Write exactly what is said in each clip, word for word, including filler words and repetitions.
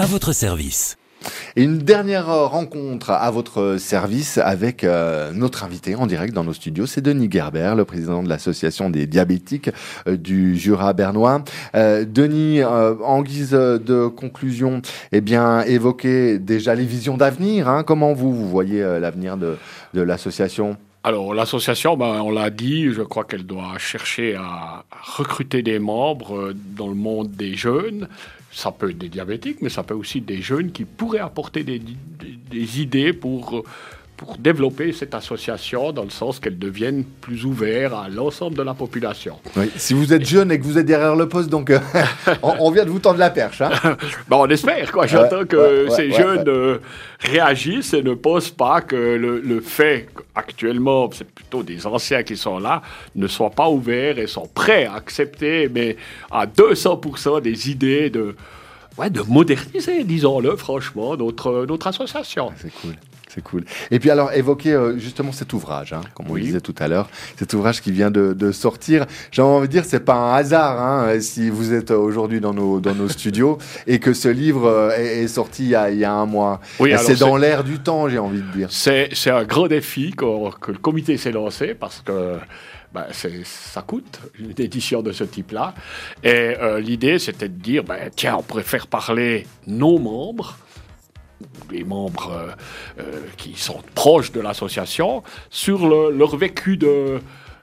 à votre service. Et une dernière rencontre à votre service avec euh, notre invité en direct dans nos studios, c'est Denis Gerber, le président de l'association des diabétiques euh, du Jura bernois. Euh, Denis, euh, en guise de conclusion, eh bien, évoquez déjà les visions d'avenir. Hein. Comment vous, vous voyez euh, l'avenir de, de l'association ? Alors, l'association, ben, on l'a dit, je crois qu'elle doit chercher à recruter des membres dans le monde des jeunes. Ça peut être des diabétiques, mais ça peut aussi être des jeunes qui pourraient apporter des, des, des idées pour, pour développer cette association dans le sens qu'elle devienne plus ouverte à l'ensemble de la population. Oui, si vous êtes jeune et que vous êtes derrière le poste, donc euh, on, on vient de vous tendre la perche. Hein. Ben, on espère, quoi. J'entends ouais, que ouais, ces ouais, jeunes ouais. Euh, réagissent et ne pensent pas que le, le fait actuellement, c'est plutôt des anciens qui sont là, ne soient pas ouverts et sont prêts à accepter, mais à deux cents pour cent des idées de, ouais, de moderniser, disons-le franchement, notre, notre association. C'est cool. C'est cool. Et puis alors, évoquer euh, justement cet ouvrage, hein, comme on oui. disait tout à l'heure, cet ouvrage qui vient de, de sortir. J'ai envie de dire, c'est pas un hasard hein, si vous êtes aujourd'hui dans nos, dans nos studios et que ce livre euh, est, est sorti il y, a, il y a un mois. Oui, c'est dans l'air du temps, j'ai envie de dire. C'est, c'est un grand défi que, que le comité s'est lancé parce que ben, c'est, ça coûte une édition de ce type-là. Et euh, l'idée, c'était de dire, ben, tiens, on pourrait faire parler nos membres, les membres euh, euh, qui sont proches de l'association, sur le, leur vécu de,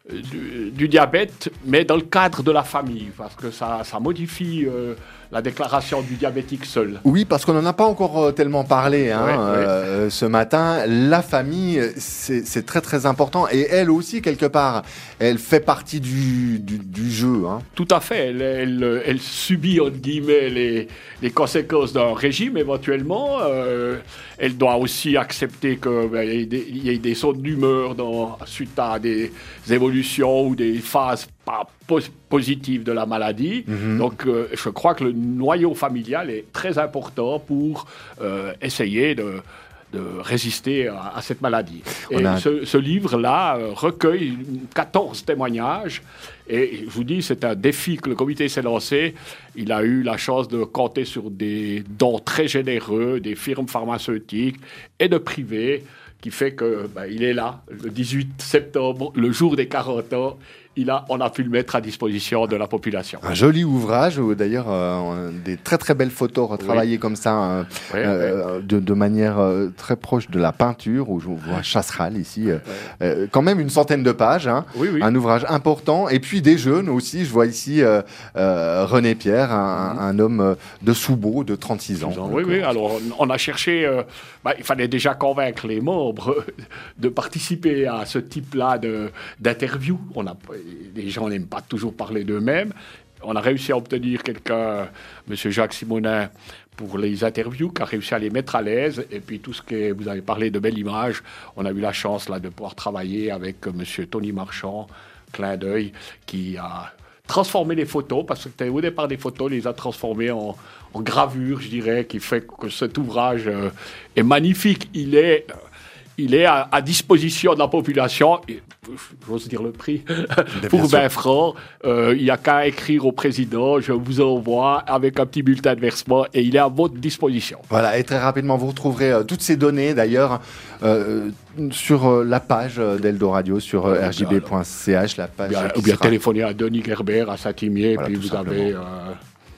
du, du diabète, mais dans le cadre de la famille, parce que ça, ça modifie euh, la déclaration du diabétique seul. Oui, parce qu'on n'en a pas encore euh, tellement parlé hein, ouais, euh, ouais. ce matin. La famille, c'est, c'est très très important. Et elle aussi, quelque part, elle fait partie du, du, du jeu. Hein. Tout à fait. Elle, elle, elle subit, entre guillemets, les, les conséquences d'un régime, éventuellement. Euh, elle doit aussi accepter qu'il ben, y, y ait des sautes d'humeur dans, suite à des évolutions ou des phases pas positives de la maladie. Mm-hmm. Donc, euh, je crois que le noyau familial est très important pour euh, essayer de... de résister à, à cette maladie. Et a... ce, ce livre-là euh, recueille quatorze témoignages. Et je vous dis, c'est un défi que le comité s'est lancé. Il a eu la chance de compter sur des dons très généreux, des firmes pharmaceutiques et de privés, qui fait que ben, il est là, le dix-huit septembre, le jour des quarante ans. Il a, on a pu le mettre à disposition de la population. Un joli ouvrage, où d'ailleurs euh, des très très belles photos retravaillées oui. comme ça, euh, oui, euh, oui. De, de manière euh, très proche de la peinture, où je vois Chasseral ici, euh, oui. euh, quand même une centaine de pages, hein, oui, oui. un ouvrage important, et puis des jeunes aussi, je vois ici euh, euh, René Pierre, un, mmh. un homme de Soubeau de trente-six ans. Oui, oui, alors on a cherché, euh, bah, il fallait déjà convaincre les membres de participer à ce type-là de, d'interview. On a Les gens n'aiment pas toujours parler d'eux-mêmes. On a réussi à obtenir quelqu'un, M. Jacques Simonin, pour les interviews, qui a réussi à les mettre à l'aise. Et puis tout ce que vous avez parlé de belles images, on a eu la chance là, de pouvoir travailler avec M. Tony Marchand, clin d'œil, qui a transformé les photos, parce que c'était au départ des photos, les a transformées en, en gravure, je dirais, qui fait que cet ouvrage euh, est magnifique. Il est... Euh, Il est à, à disposition de la population, et, j'ose dire le prix, pour vingt francs. Euh, il n'y a qu'à écrire au président, je vous envoie avec un petit bulletin de versement et il est à votre disposition. Voilà, et très rapidement, vous retrouverez euh, toutes ces données d'ailleurs euh, sur euh, la page d'Eldoradio, sur euh, r j b point c h, la page. Bien, ou bien sera... téléphoner à Denis Gerber à Saint-Imier, voilà, puis vous simplement. avez... Euh,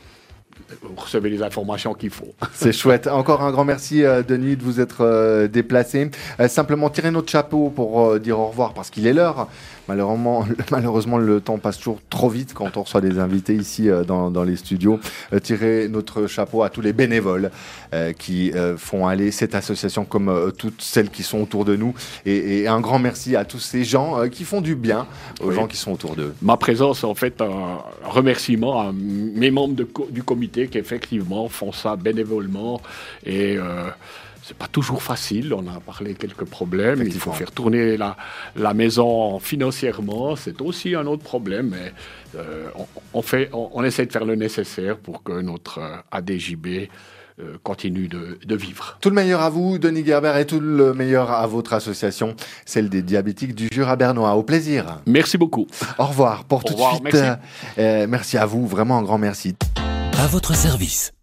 vous recevez les informations qu'il faut. C'est chouette. Encore un grand merci, euh, Denis, de vous être euh, déplacé. Euh, simplement, tirer notre chapeau pour euh, dire au revoir, parce qu'il est l'heure. Malheureusement, malheureusement, le temps passe toujours trop vite quand on reçoit des invités ici euh, dans, dans les studios. Euh, tirer notre chapeau à tous les bénévoles euh, qui euh, font aller cette association comme euh, toutes celles qui sont autour de nous. Et, et un grand merci à tous ces gens euh, qui font du bien aux oui. gens qui sont autour d'eux. Ma présence, en fait, un remerciement à mes membres de co- du comité qui, effectivement, font ça bénévolement. Et... Euh, c'est pas toujours facile, on a parlé de quelques problèmes, il faut faire tourner la, la maison financièrement, c'est aussi un autre problème, mais euh, on, on, fait, on, on essaie de faire le nécessaire pour que notre euh, A D J B euh, continue de, de vivre. Tout le meilleur à vous, Denis Gerber, et tout le meilleur à votre association, celle des diabétiques du Jura bernois. Au plaisir. Merci beaucoup. Au revoir. Pour Au tout revoir, de suite, merci. Euh, merci à vous, vraiment un grand merci. À votre service.